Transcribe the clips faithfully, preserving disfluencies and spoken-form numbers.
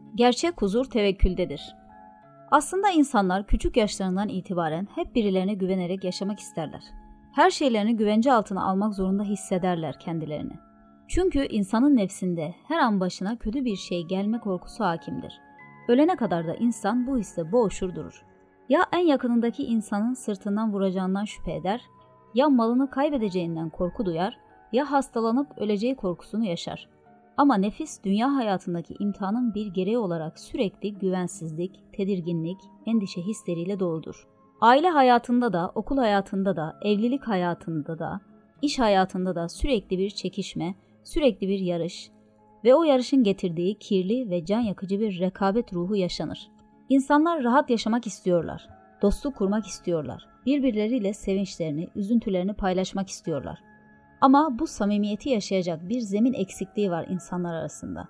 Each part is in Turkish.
Gerçek huzur tevekküldedir. Aslında insanlar küçük yaşlarından itibaren hep birilerine güvenerek yaşamak isterler. Her şeylerini güvence altına almak zorunda hissederler kendilerini. Çünkü insanın nefsinde her an başına kötü bir şey gelme korkusu hakimdir. Ölene kadar da insan bu hisse boğuşur durur. Ya en yakınındaki insanın sırtından vuracağından şüphe eder, ya malını kaybedeceğinden korku duyar, ya hastalanıp öleceği korkusunu yaşar. Ama nefis dünya hayatındaki imtihanın bir gereği olarak sürekli güvensizlik, tedirginlik, endişe hisleriyle doludur. Aile hayatında da, okul hayatında da, evlilik hayatında da, iş hayatında da sürekli bir çekişme, sürekli bir yarış ve o yarışın getirdiği kirli ve can yakıcı bir rekabet ruhu yaşanır. İnsanlar rahat yaşamak istiyorlar, dostluk kurmak istiyorlar, birbirleriyle sevinçlerini, üzüntülerini paylaşmak istiyorlar. Ama bu samimiyeti yaşayacak bir zemin eksikliği var insanlar arasında.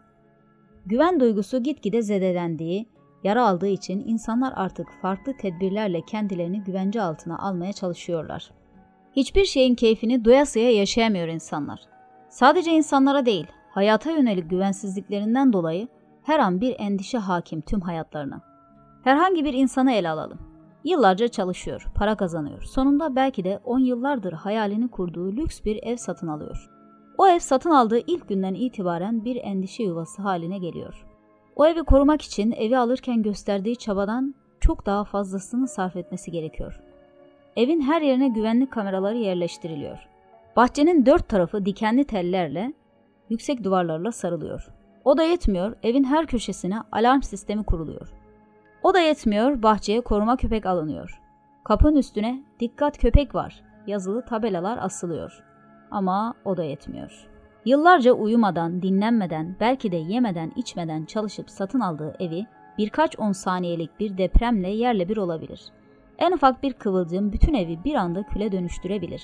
Güven duygusu gitgide zedelendiği, yara aldığı için insanlar artık farklı tedbirlerle kendilerini güvence altına almaya çalışıyorlar. Hiçbir şeyin keyfini doyasıya yaşayamıyor insanlar. Sadece insanlara değil, hayata yönelik güvensizliklerinden dolayı her an bir endişe hakim tüm hayatlarına. Herhangi bir insanı ele alalım. Yıllarca çalışıyor, para kazanıyor. Sonunda belki de on yıllardır hayalini kurduğu lüks bir ev satın alıyor. O ev satın aldığı ilk günden itibaren bir endişe yuvası haline geliyor. O evi korumak için evi alırken gösterdiği çabadan çok daha fazlasını sarf etmesi gerekiyor. Evin her yerine güvenlik kameraları yerleştiriliyor. Bahçenin dört tarafı dikenli tellerle, yüksek duvarlarla sarılıyor. O da yetmiyor, evin her köşesine alarm sistemi kuruluyor. O da yetmiyor, bahçeye koruma köpek alınıyor. Kapının üstüne "Dikkat köpek var" yazılı tabelalar asılıyor. Ama o da yetmiyor. Yıllarca uyumadan, dinlenmeden, belki de yemeden, içmeden çalışıp satın aldığı evi birkaç on saniyelik bir depremle yerle bir olabilir. En ufak bir kıvılcım bütün evi bir anda küle dönüştürebilir.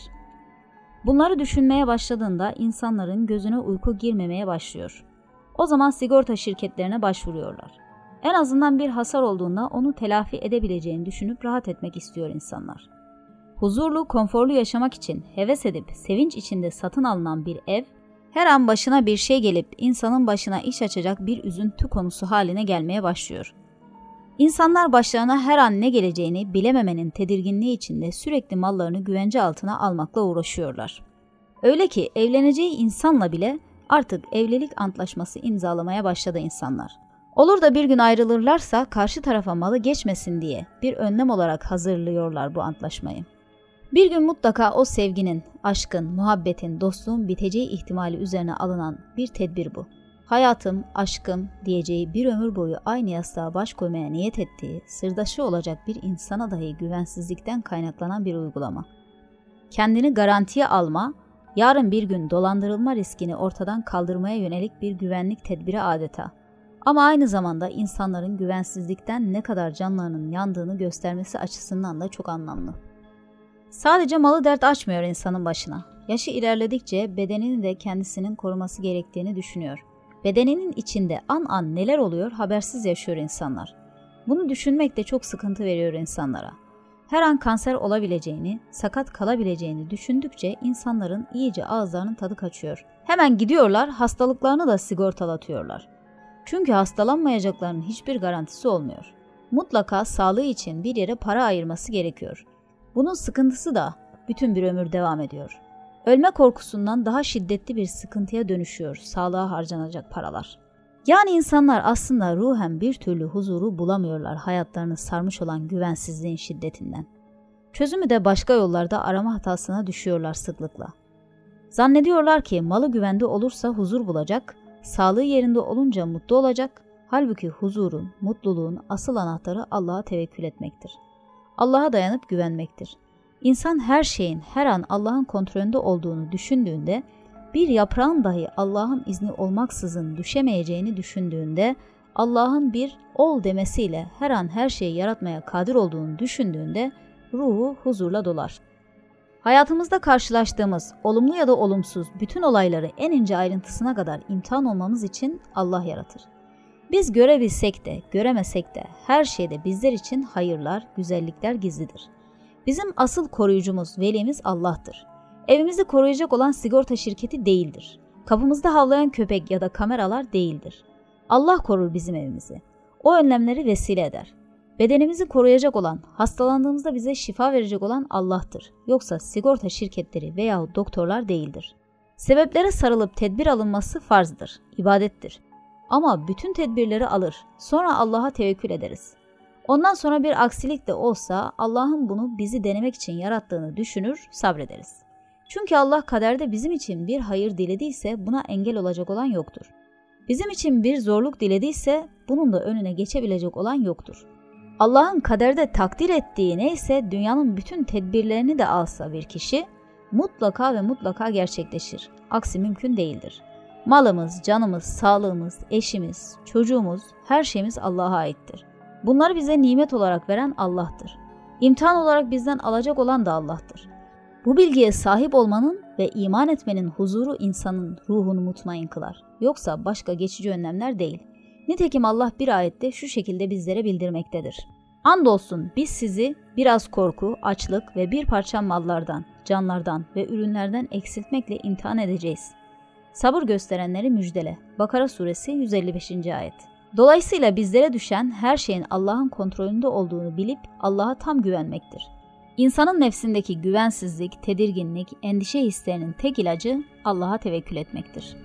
Bunları düşünmeye başladığında insanların gözüne uyku girmemeye başlıyor. O zaman sigorta şirketlerine başvuruyorlar. En azından bir hasar olduğunda onu telafi edebileceğini düşünüp rahat etmek istiyor insanlar. Huzurlu, konforlu yaşamak için heves edip sevinç içinde satın alınan bir ev, her an başına bir şey gelip insanın başına iş açacak bir üzüntü konusu haline gelmeye başlıyor. İnsanlar başlarına her an ne geleceğini bilememenin tedirginliği içinde sürekli mallarını güvence altına almakla uğraşıyorlar. Öyle ki evleneceği insanla bile artık evlilik antlaşması imzalamaya başladı insanlar. Olur da bir gün ayrılırlarsa karşı tarafa malı geçmesin diye bir önlem olarak hazırlıyorlar bu antlaşmayı. Bir gün mutlaka o sevginin, aşkın, muhabbetin, dostluğun biteceği ihtimali üzerine alınan bir tedbir bu. Hayatım, aşkım diyeceği bir ömür boyu aynı yastığa baş koymaya niyet ettiği, sırdaşı olacak bir insana dahi güvensizlikten kaynaklanan bir uygulama. Kendini garantiye alma, yarın bir gün dolandırılma riskini ortadan kaldırmaya yönelik bir güvenlik tedbiri adeta. Ama aynı zamanda insanların güvensizlikten ne kadar canlarının yandığını göstermesi açısından da çok anlamlı. Sadece malı dert açmıyor insanın başına. Yaşı ilerledikçe bedenini de kendisinin koruması gerektiğini düşünüyor. Bedeninin içinde an an neler oluyor habersiz yaşıyor insanlar. Bunu düşünmek de çok sıkıntı veriyor insanlara. Her an kanser olabileceğini, sakat kalabileceğini düşündükçe insanların iyice ağızlarının tadı kaçıyor. Hemen gidiyorlar, hastalıklarını da sigortalatıyorlar. Çünkü hastalanmayacaklarının hiçbir garantisi olmuyor. Mutlaka sağlığı için bir yere para ayırması gerekiyor. Bunun sıkıntısı da bütün bir ömür devam ediyor. Ölme korkusundan daha şiddetli bir sıkıntıya dönüşüyor sağlığa harcanacak paralar. Yani insanlar aslında ruhen bir türlü huzuru bulamıyorlar hayatlarını sarmış olan güvensizliğin şiddetinden. Çözümü de başka yollarda arama hatasına düşüyorlar sıklıkla. Zannediyorlar ki malı güvende olursa huzur bulacak, sağlığı yerinde olunca mutlu olacak, halbuki huzurun, mutluluğun asıl anahtarı Allah'a tevekkül etmektir. Allah'a dayanıp güvenmektir. İnsan her şeyin her an Allah'ın kontrolünde olduğunu düşündüğünde, bir yaprağın dahi Allah'ın izni olmaksızın düşemeyeceğini düşündüğünde, Allah'ın bir ol demesiyle her an her şeyi yaratmaya kadir olduğunu düşündüğünde ruhu huzurla dolar. Hayatımızda karşılaştığımız olumlu ya da olumsuz bütün olayları en ince ayrıntısına kadar imtihan olmamız için Allah yaratır. Biz görebilsek de göremesek de her şeyde bizler için hayırlar, güzellikler gizlidir. Bizim asıl koruyucumuz, velimiz Allah'tır. Evimizi koruyacak olan sigorta şirketi değildir. Kapımızda havlayan köpek ya da kameralar değildir. Allah korur bizim evimizi. O önlemleri vesile eder. Bedenimizi koruyacak olan, hastalandığımızda bize şifa verecek olan Allah'tır. Yoksa sigorta şirketleri veyahut doktorlar değildir. Sebeplere sarılıp tedbir alınması farzdır, ibadettir. Ama bütün tedbirleri alır, sonra Allah'a tevekkül ederiz. Ondan sonra bir aksilik de olsa Allah'ın bunu bizi denemek için yarattığını düşünür, sabrederiz. Çünkü Allah kaderde bizim için bir hayır dilediyse buna engel olacak olan yoktur. Bizim için bir zorluk dilediyse bunun da önüne geçebilecek olan yoktur. Allah'ın kaderde takdir ettiği neyse dünyanın bütün tedbirlerini de alsa bir kişi mutlaka ve mutlaka gerçekleşir. Aksi mümkün değildir. Malımız, canımız, sağlığımız, eşimiz, çocuğumuz, her şeyimiz Allah'a aittir. Bunları bize nimet olarak veren Allah'tır. İmtihan olarak bizden alacak olan da Allah'tır. Bu bilgiye sahip olmanın ve iman etmenin huzuru insanın ruhunu mutmain kılar. Yoksa başka geçici önlemler değil. Nitekim Allah bir ayette şu şekilde bizlere bildirmektedir. Andolsun biz sizi biraz korku, açlık ve bir parça mallardan, canlardan ve ürünlerden eksiltmekle imtihan edeceğiz. Sabır gösterenleri müjdele. Bakara suresi yüz elli beşinci ayet. Dolayısıyla bizlere düşen her şeyin Allah'ın kontrolünde olduğunu bilip Allah'a tam güvenmektir. İnsanın nefsindeki güvensizlik, tedirginlik, endişe hislerinin tek ilacı Allah'a tevekkül etmektir.